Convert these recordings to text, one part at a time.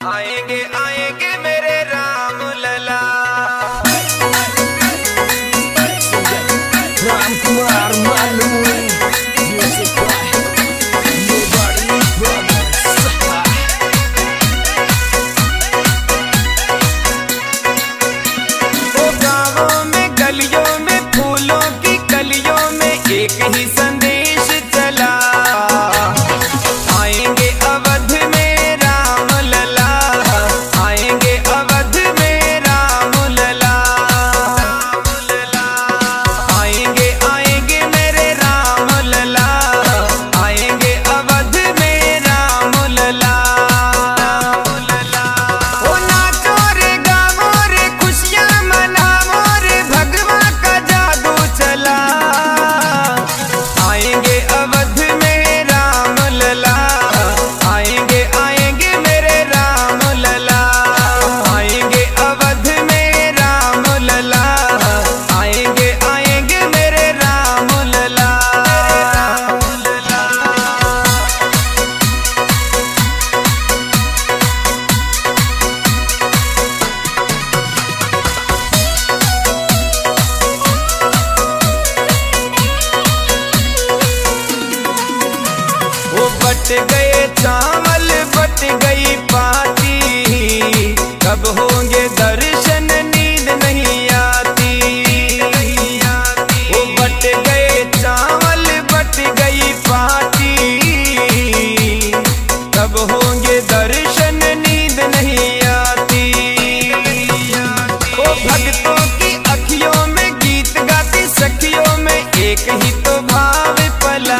आएंगे आएंगे मेरे राम लला। राम कुमार मालूम म्यूजिक बाय नोबडी ब्रदर्स। ओ गाँवों में गलियों में फूलों की कलियों में एक ही संदेश चला। आएंगे अवध में राम लला, आएंगे अवध में राम लला। आएंगे आएंगे मेरे राम लला, आएंगे अवध में राम लला। ओ नाचो रे गावो रे खुशियाँ मनावो रे भगवा का जादू चला। आएंगे अवध में राम लला, आएंगे आएंगे मेरे राम लला। आएंगे अवध में राम लला, आएंगे आएंगे मेरे राम लला। वो बट गए चावल बट गई पाती, कब होंगे दर्शन नींद नहीं आती। वो बट गए चावल बट गई पाती, कब होंगे दर्शन नींद नहीं आती। वो भक्तों की अखियों में गीत गाती सखियों में एक ही तो भाव पला।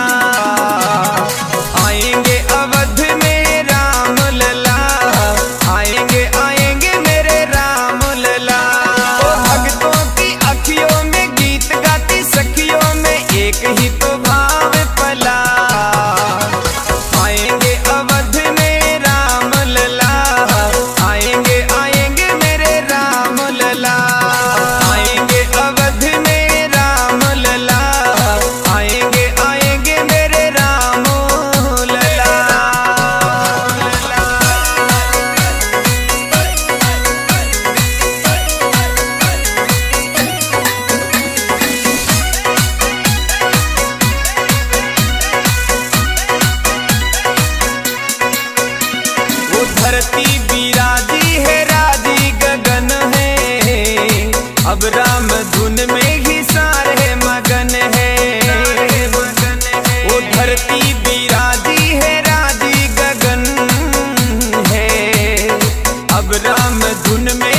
आएंगे अवध में राम लला, आएंगे आएंगे मेरे राम लला। ओ भक्तों की अखियों में गीत गाती सखियों में एक ही तो भाव पला। आएंगे अवध में राम लला, आएंगे आएंगे मेरे राम लला। आएंगे अवध में राम लला, आएंगे आएंगे मेरे राम लला। वो धरती बिराजी है राजी गगन है, अब राम धुन में ही सारे मगन है। वो धरती बिराजी है राजी गगन है, अब राम धुन में